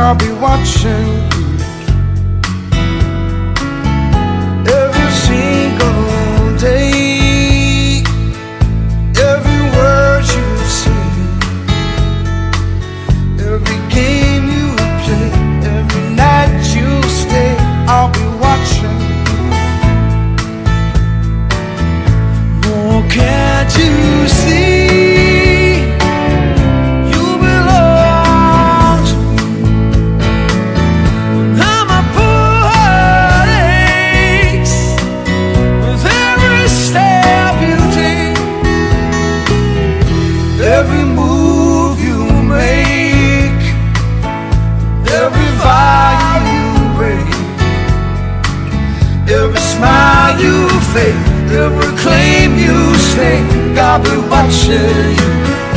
I'll be watching you. Every single day, every word you say, every game you play, every night you stay, I'll be watching you. Oh, can't you see? Every move you make, every vow you break, every smile you fake, every claim you stake, I'll be watching you.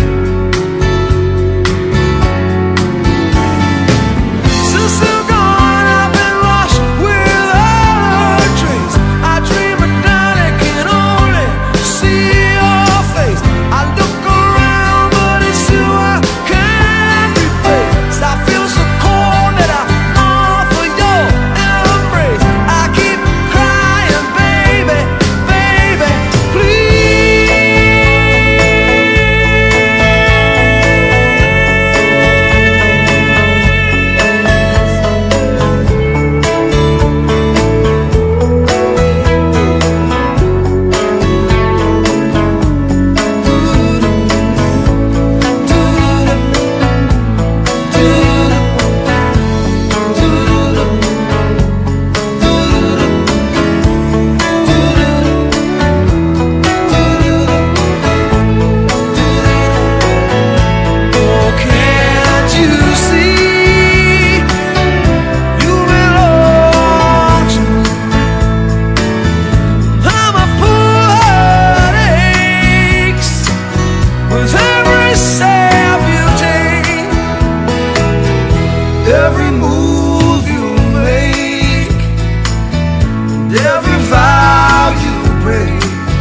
Every move you make, every vow you break,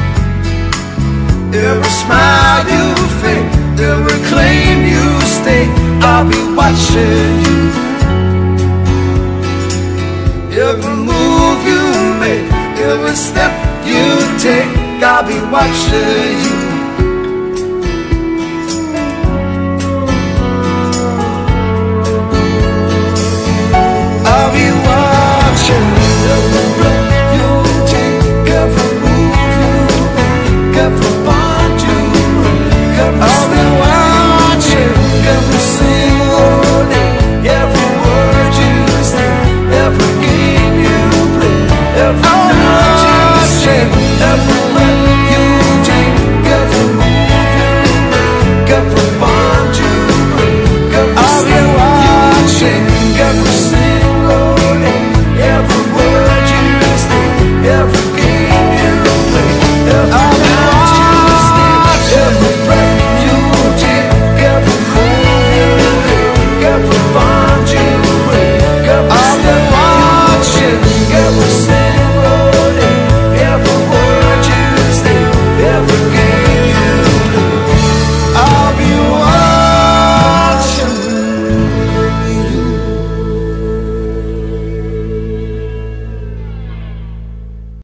every smile you fake, every claim you stake, I'll be watching you. Every move you make, every step you take, I'll be watching you.